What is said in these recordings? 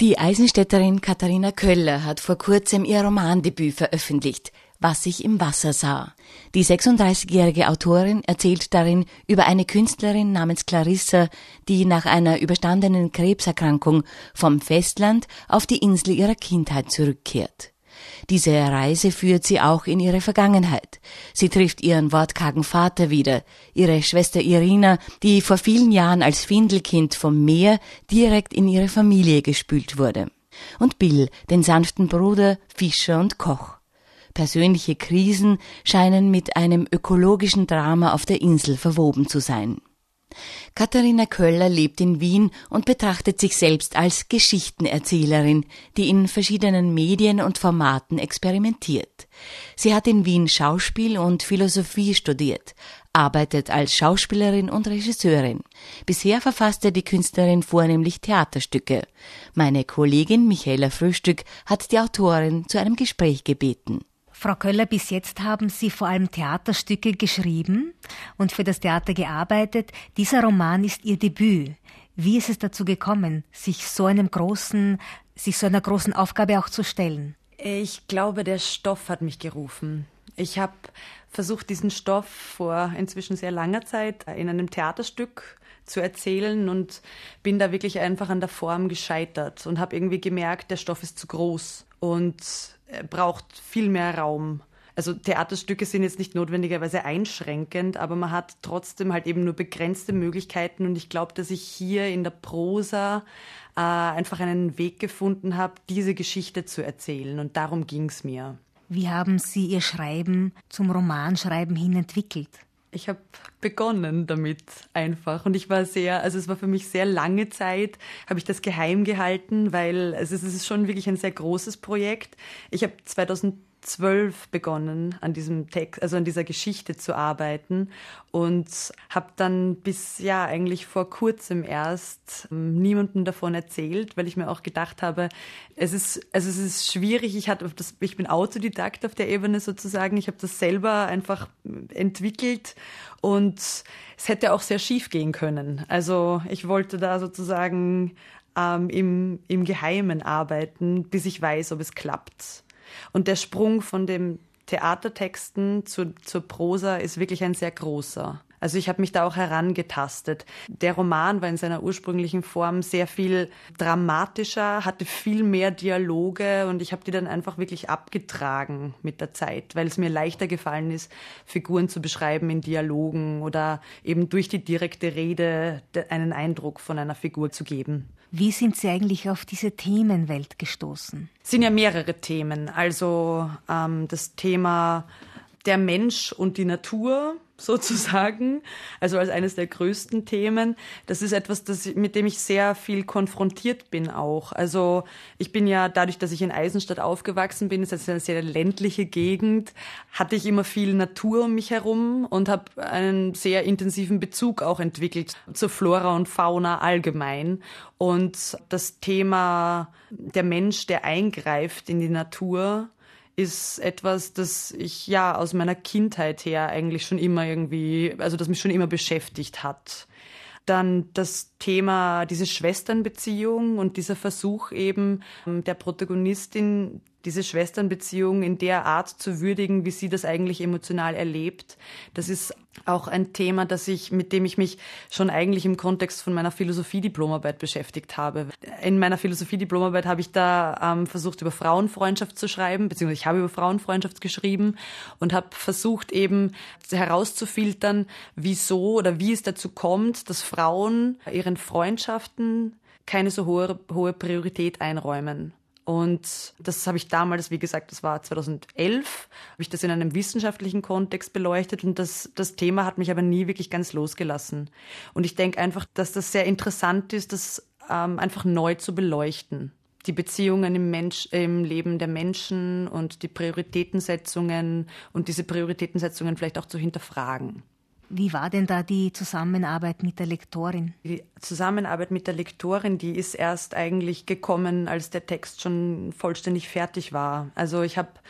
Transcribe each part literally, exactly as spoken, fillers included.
Die Eisenstädterin Katharina Köller hat vor kurzem ihr Romandebüt veröffentlicht, Was ich im Wasser sah. Die sechsunddreißigjährige Autorin erzählt darin über eine Künstlerin namens Clarissa, die nach einer überstandenen Krebserkrankung vom Festland auf die Insel ihrer Kindheit zurückkehrt. Diese Reise führt sie auch in ihre Vergangenheit. Sie trifft ihren wortkargen Vater wieder, ihre Schwester Irina, die vor vielen Jahren als Findelkind vom Meer direkt in ihre Familie gespült wurde. Und Bill, den sanften Bruder, Fischer und Koch. Persönliche Krisen scheinen mit einem ökologischen Drama auf der Insel verwoben zu sein. Katharina Köller lebt in Wien und betrachtet sich selbst als Geschichtenerzählerin, die in verschiedenen Medien und Formaten experimentiert. Sie hat in Wien Schauspiel und Philosophie studiert, arbeitet als Schauspielerin und Regisseurin. Bisher verfasste die Künstlerin vornehmlich Theaterstücke. Meine Kollegin Michaela Frühstück hat die Autorin zu einem Gespräch gebeten. Frau Köller, bis jetzt haben Sie vor allem Theaterstücke geschrieben und für das Theater gearbeitet. Dieser Roman ist Ihr Debüt. Wie ist es dazu gekommen, sich so einem großen, sich so einer großen Aufgabe auch zu stellen? Ich glaube, der Stoff hat mich gerufen. Ich habe versucht, diesen Stoff vor inzwischen sehr langer Zeit in einem Theaterstück zu erzählen und bin da wirklich einfach an der Form gescheitert und habe irgendwie gemerkt, der Stoff ist zu groß und braucht viel mehr Raum. Also Theaterstücke sind jetzt nicht notwendigerweise einschränkend, aber man hat trotzdem halt eben nur begrenzte Möglichkeiten und ich glaube, dass ich hier in der Prosa äh, einfach einen Weg gefunden habe, diese Geschichte zu erzählen und darum ging es mir. Wie haben Sie Ihr Schreiben zum Romanschreiben hin entwickelt? Ich habe begonnen damit einfach und ich war sehr, also es war für mich sehr lange Zeit, habe ich das geheim gehalten, weil also es ist schon wirklich ein sehr großes Projekt. Ich habe zweitausendzwölf begonnen, an diesem Text, also an dieser Geschichte zu arbeiten und habe dann bis ja eigentlich vor kurzem erst ähm, niemandem davon erzählt, weil ich mir auch gedacht habe, es ist also es ist schwierig. Ich hatte das, ich bin Autodidakt auf der Ebene sozusagen. Ich habe das selber einfach entwickelt und es hätte auch sehr schief gehen können. Also ich wollte da sozusagen ähm, im im Geheimen arbeiten, bis ich weiß, ob es klappt. Und der Sprung von dem Theatertexten zu, zur Prosa ist wirklich ein sehr großer. Also ich habe mich da auch herangetastet. Der Roman war in seiner ursprünglichen Form sehr viel dramatischer, hatte viel mehr Dialoge und ich habe die dann einfach wirklich abgetragen mit der Zeit, weil es mir leichter gefallen ist, Figuren zu beschreiben in Dialogen oder eben durch die direkte Rede einen Eindruck von einer Figur zu geben. Wie sind Sie eigentlich auf diese Themenwelt gestoßen? Es sind ja mehrere Themen. Also ähm, das Thema der Mensch und die Natur sozusagen, also als eines der größten Themen. Das ist etwas, das, mit dem ich sehr viel konfrontiert bin auch. Also ich bin ja, dadurch, dass ich in Eisenstadt aufgewachsen bin, ist das eine sehr ländliche Gegend, hatte ich immer viel Natur um mich herum und habe einen sehr intensiven Bezug auch entwickelt zur Flora und Fauna allgemein. Und das Thema der Mensch, der eingreift in die Natur, ist etwas, das ich ja aus meiner Kindheit her eigentlich schon immer irgendwie, also das mich schon immer beschäftigt hat. Dann das Thema, diese Schwesternbeziehung und dieser Versuch eben der Protagonistin, diese Schwesternbeziehung in der Art zu würdigen, wie sie das eigentlich emotional erlebt. Das ist auch ein Thema, das ich, mit dem ich mich schon eigentlich im Kontext von meiner Philosophie-Diplomarbeit beschäftigt habe. In meiner Philosophie-Diplomarbeit habe ich da ähm, versucht, über Frauenfreundschaft zu schreiben, beziehungsweise ich habe über Frauenfreundschaft geschrieben und habe versucht eben herauszufiltern, wieso oder wie es dazu kommt, dass Frauen ihren Freundschaften keine so hohe, hohe Priorität einräumen. Und das habe ich damals, wie gesagt, das war zweitausendelf, habe ich das in einem wissenschaftlichen Kontext beleuchtet und das, das Thema hat mich aber nie wirklich ganz losgelassen. Und ich denke einfach, dass das sehr interessant ist, das ähm, einfach neu zu beleuchten. Die Beziehungen im, Mensch, im Leben der Menschen und die Prioritätensetzungen und diese Prioritätensetzungen vielleicht auch zu hinterfragen. Wie war denn da die Zusammenarbeit mit der Lektorin? Die Zusammenarbeit mit der Lektorin, die ist erst eigentlich gekommen, als der Text schon vollständig fertig war. Also ich habe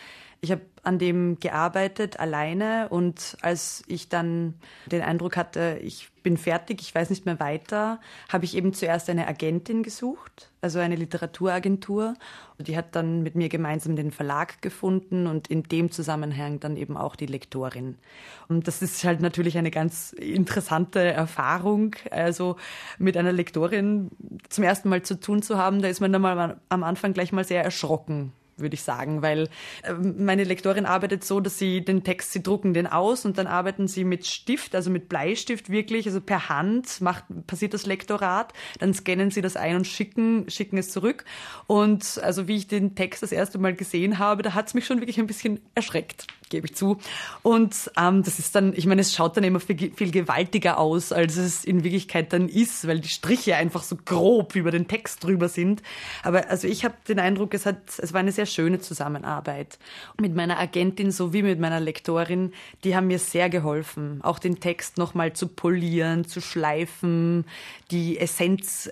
Ich habe an dem gearbeitet, alleine, und als ich dann den Eindruck hatte, ich bin fertig, ich weiß nicht mehr weiter, habe ich eben zuerst eine Agentin gesucht, also eine Literaturagentur. Die hat dann mit mir gemeinsam den Verlag gefunden und in dem Zusammenhang dann eben auch die Lektorin. Und das ist halt natürlich eine ganz interessante Erfahrung, also mit einer Lektorin zum ersten Mal zu tun zu haben. Da ist man dann mal am Anfang gleich mal sehr erschrocken, würde ich sagen, weil meine Lektorin arbeitet so, dass sie den Text, sie drucken den aus und dann arbeiten sie mit Stift, also mit Bleistift wirklich, also per Hand macht, passiert das Lektorat, dann scannen sie das ein und schicken, schicken es zurück. Und also wie ich den Text das erste Mal gesehen habe, da hat es mich schon wirklich ein bisschen erschreckt, gebe ich zu. Und ähm, das ist dann, ich meine, es schaut dann immer viel, viel gewaltiger aus, als es in Wirklichkeit dann ist, weil die Striche einfach so grob über den Text drüber sind. Aber also ich habe den Eindruck, es hat, es war eine sehr schöne Zusammenarbeit mit meiner Agentin sowie mit meiner Lektorin. Die haben mir sehr geholfen, auch den Text nochmal zu polieren, zu schleifen, die Essenz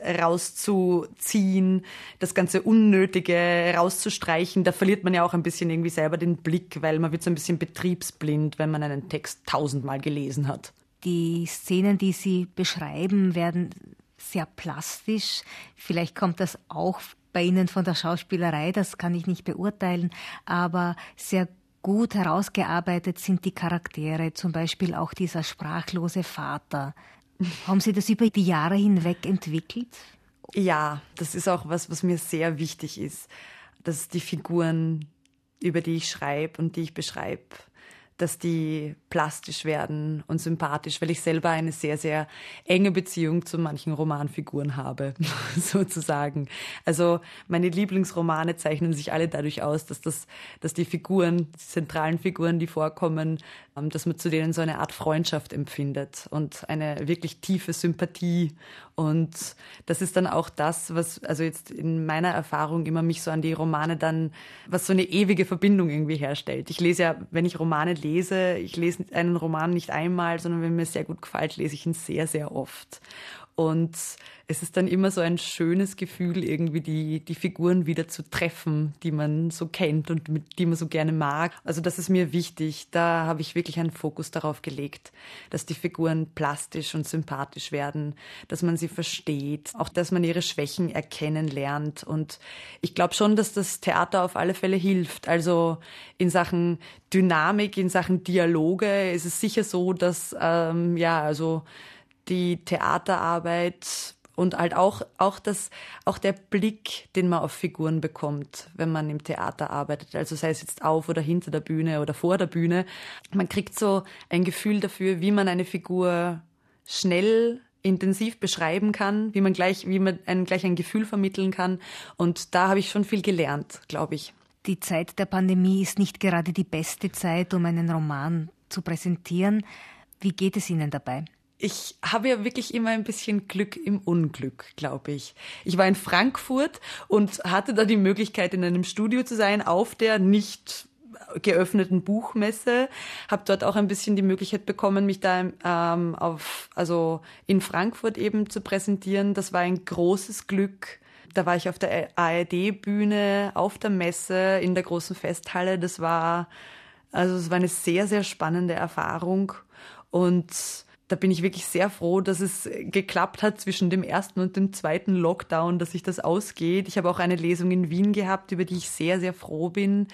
rauszuziehen, das ganze Unnötige rauszustreichen. Da verliert man ja auch ein bisschen irgendwie selber den Blick, weil man wird so ein bisschen betriebsblind, wenn man einen Text tausendmal gelesen hat. Die Szenen, die Sie beschreiben, werden sehr plastisch. Vielleicht kommt das auch bei Ihnen von der Schauspielerei, das kann ich nicht beurteilen, aber sehr gut herausgearbeitet sind die Charaktere, zum Beispiel auch dieser sprachlose Vater. Haben Sie das über die Jahre hinweg entwickelt? Ja, das ist auch was, was mir sehr wichtig ist, dass die Figuren, über die ich schreibe und die ich beschreibe, dass die plastisch werden und sympathisch, weil ich selber eine sehr, sehr enge Beziehung zu manchen Romanfiguren habe, sozusagen. Also meine Lieblingsromane zeichnen sich alle dadurch aus, dass das, dass die Figuren, die zentralen Figuren, die vorkommen, dass man zu denen so eine Art Freundschaft empfindet und eine wirklich tiefe Sympathie. Und das ist dann auch das, was, also jetzt in meiner Erfahrung immer mich so an die Romane dann, was so eine ewige Verbindung irgendwie herstellt. Ich lese ja, wenn ich Romane lese, ich lese einen Roman nicht einmal, sondern wenn mir sehr gut gefällt, lese ich ihn sehr, sehr oft. Und es ist dann immer so ein schönes Gefühl, irgendwie die, die Figuren wieder zu treffen, die man so kennt und mit, die man so gerne mag. Also das ist mir wichtig. Da habe ich wirklich einen Fokus darauf gelegt, dass die Figuren plastisch und sympathisch werden, dass man sie versteht, auch dass man ihre Schwächen erkennen lernt. Und ich glaube schon, dass das Theater auf alle Fälle hilft. Also in Sachen Dynamik, in Sachen Dialoge ist es sicher so, dass ähm, ja, also die Theaterarbeit und halt auch, auch, das, auch der Blick, den man auf Figuren bekommt, wenn man im Theater arbeitet, also sei es jetzt auf oder hinter der Bühne oder vor der Bühne. Man kriegt so ein Gefühl dafür, wie man eine Figur schnell, intensiv beschreiben kann, wie man gleich, wie man ein, gleich ein Gefühl vermitteln kann. Und da habe ich schon viel gelernt, glaube ich. Die Zeit der Pandemie ist nicht gerade die beste Zeit, um einen Roman zu präsentieren. Wie geht es Ihnen dabei? Ich habe ja wirklich immer ein bisschen Glück im Unglück, glaube ich. Ich war in Frankfurt und hatte da die Möglichkeit, in einem Studio zu sein, auf der nicht geöffneten Buchmesse. Habe dort auch ein bisschen die Möglichkeit bekommen, mich da ähm, auf, also in Frankfurt eben zu präsentieren. Das war ein großes Glück. Da war ich auf der A R D-Bühne, auf der Messe, in der großen Festhalle. Das war, also es war eine sehr, sehr spannende Erfahrung. Und da bin ich wirklich sehr froh, dass es geklappt hat zwischen dem ersten und dem zweiten Lockdown, dass sich das ausgeht. Ich habe auch eine Lesung in Wien gehabt, über die ich sehr, sehr froh bin.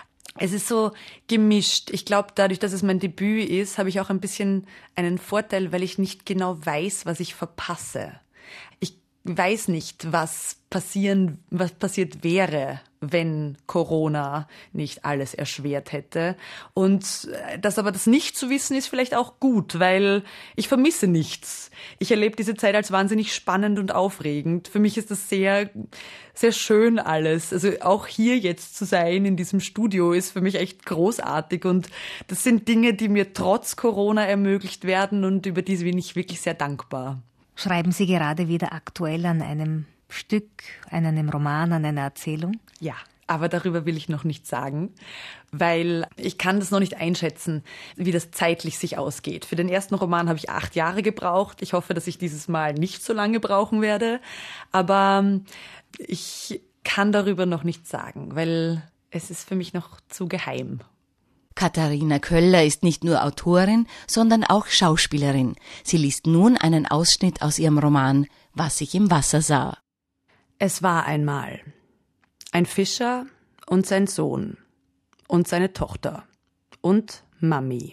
Es ist so gemischt. Ich glaube, dadurch, dass es mein Debüt ist, habe ich auch ein bisschen einen Vorteil, weil ich nicht genau weiß, was ich verpasse. Ich weiß nicht, was passieren, was passiert wäre, wenn Corona nicht alles erschwert hätte. Und das aber das nicht zu wissen ist vielleicht auch gut, weil ich vermisse nichts. Ich erlebe diese Zeit als wahnsinnig spannend und aufregend. Für mich ist das sehr, sehr schön alles. Also auch hier jetzt zu sein in diesem Studio ist für mich echt großartig. Und das sind Dinge, die mir trotz Corona ermöglicht werden und über die bin ich wirklich sehr dankbar. Schreiben Sie gerade wieder aktuell an einem Stück, an einem Roman, an einer Erzählung? Ja, aber darüber will ich noch nichts sagen, weil ich kann das noch nicht einschätzen, wie das zeitlich sich ausgeht. Für den ersten Roman habe ich acht Jahre gebraucht. Ich hoffe, dass ich dieses Mal nicht so lange brauchen werde. Aber ich kann darüber noch nichts sagen, weil es ist für mich noch zu geheim. Katharina Köller ist nicht nur Autorin, sondern auch Schauspielerin. Sie liest nun einen Ausschnitt aus ihrem Roman »Was ich im Wasser sah«. Es war einmal ein Fischer und sein Sohn und seine Tochter und Mami.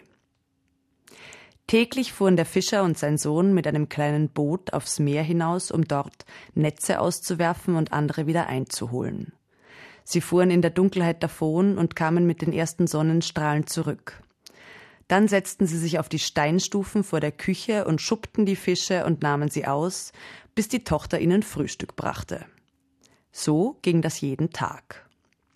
Täglich fuhren der Fischer und sein Sohn mit einem kleinen Boot aufs Meer hinaus, um dort Netze auszuwerfen und andere wieder einzuholen. Sie fuhren in der Dunkelheit davon und kamen mit den ersten Sonnenstrahlen zurück. Dann setzten sie sich auf die Steinstufen vor der Küche und schuppten die Fische und nahmen sie aus, bis die Tochter ihnen Frühstück brachte. So ging das jeden Tag.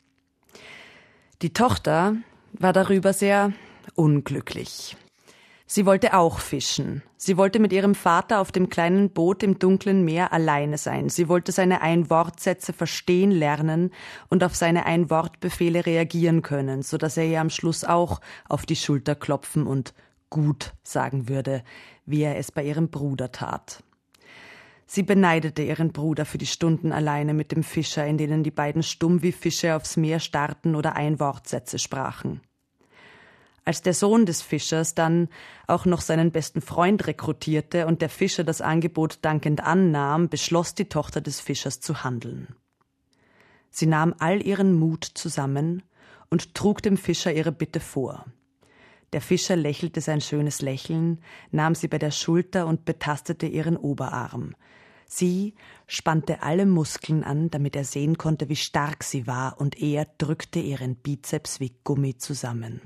Die Tochter war darüber sehr unglücklich. Sie wollte auch fischen. Sie wollte mit ihrem Vater auf dem kleinen Boot im dunklen Meer alleine sein. Sie wollte seine Ein-Wort-Sätze verstehen lernen und auf seine Ein-Wort-Befehle reagieren können, so dass er ihr am Schluss auch auf die Schulter klopfen und gut sagen würde, wie er es bei ihrem Bruder tat. Sie beneidete ihren Bruder für die Stunden alleine mit dem Fischer, in denen die beiden stumm wie Fische aufs Meer starrten oder Ein-Wort-Sätze sprachen. Als der Sohn des Fischers dann auch noch seinen besten Freund rekrutierte und der Fischer das Angebot dankend annahm, beschloss die Tochter des Fischers zu handeln. Sie nahm all ihren Mut zusammen und trug dem Fischer ihre Bitte vor. Der Fischer lächelte sein schönes Lächeln, nahm sie bei der Schulter und betastete ihren Oberarm. Sie spannte alle Muskeln an, damit er sehen konnte, wie stark sie war, und er drückte ihren Bizeps wie Gummi zusammen.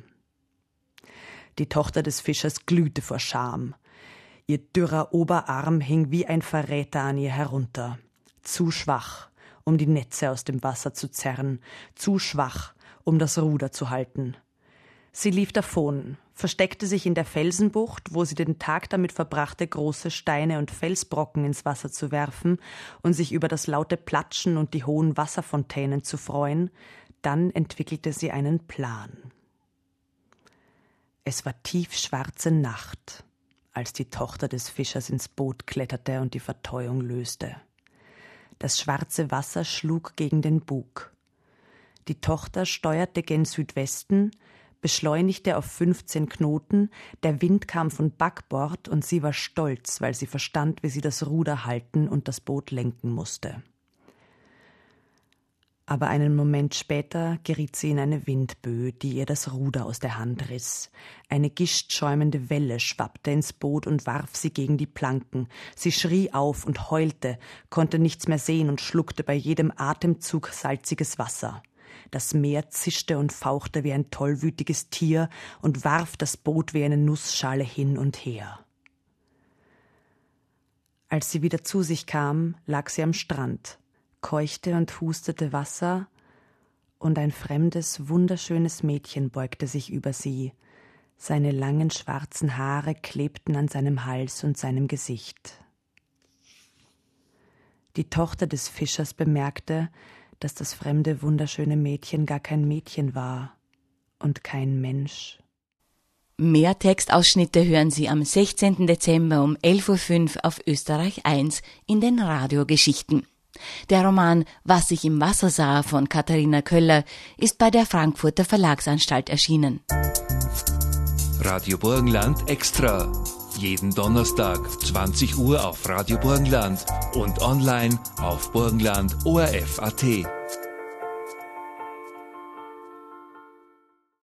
Die Tochter des Fischers glühte vor Scham. Ihr dürrer Oberarm hing wie ein Verräter an ihr herunter. Zu schwach, um die Netze aus dem Wasser zu zerren, zu schwach, um das Ruder zu halten. Sie lief davon, versteckte sich in der Felsenbucht, wo sie den Tag damit verbrachte, große Steine und Felsbrocken ins Wasser zu werfen und sich über das laute Platschen und die hohen Wasserfontänen zu freuen. Dann entwickelte sie einen Plan. Es war tiefschwarze Nacht, als die Tochter des Fischers ins Boot kletterte und die Verteuung löste. Das schwarze Wasser schlug gegen den Bug. Die Tochter steuerte gen Südwesten, beschleunigte auf fünfzehn Knoten, der Wind kam von Backbord und sie war stolz, weil sie verstand, wie sie das Ruder halten und das Boot lenken musste. Aber einen Moment später geriet sie in eine Windböe, die ihr das Ruder aus der Hand riss. Eine gischtschäumende Welle schwappte ins Boot und warf sie gegen die Planken. Sie schrie auf und heulte, konnte nichts mehr sehen und schluckte bei jedem Atemzug salziges Wasser. Das Meer zischte und fauchte wie ein tollwütiges Tier und warf das Boot wie eine Nussschale hin und her. Als sie wieder zu sich kam, lag sie am Strand, keuchte und hustete Wasser, und ein fremdes, wunderschönes Mädchen beugte sich über sie. Seine langen schwarzen Haare klebten an seinem Hals und seinem Gesicht. Die Tochter des Fischers bemerkte, dass das fremde, wunderschöne Mädchen gar kein Mädchen war und kein Mensch. Mehr Textausschnitte hören Sie am sechzehnten Dezember um elf Uhr fünf auf Österreich eins in den Radiogeschichten. Der Roman »Was ich im Wasser sah« von Katharina Köller ist bei der Frankfurter Verlagsanstalt erschienen. Radio Burgenland Extra. Jeden Donnerstag zwanzig Uhr auf Radio Burgenland und online auf burgenland punkt o r f punkt a t.